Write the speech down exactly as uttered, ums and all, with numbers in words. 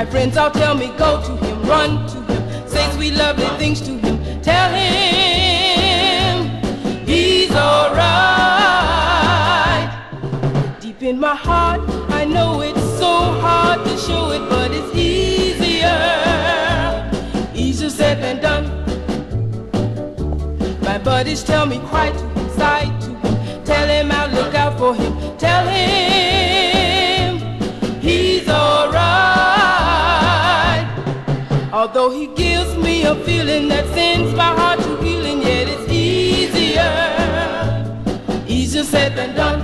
My friends all tell me go to him, run to him, say sweet lovely things to him. Tell him he's alright. Deep in my heart, I know it's so hard to show it, but it's easier, easier said than done. My buddies tell me cry to him, sigh to him, tell him I'll look out for him. Tell him he's alright. Although he gives me a feeling that sends my heart to healing, yet it's easier, easier said than done.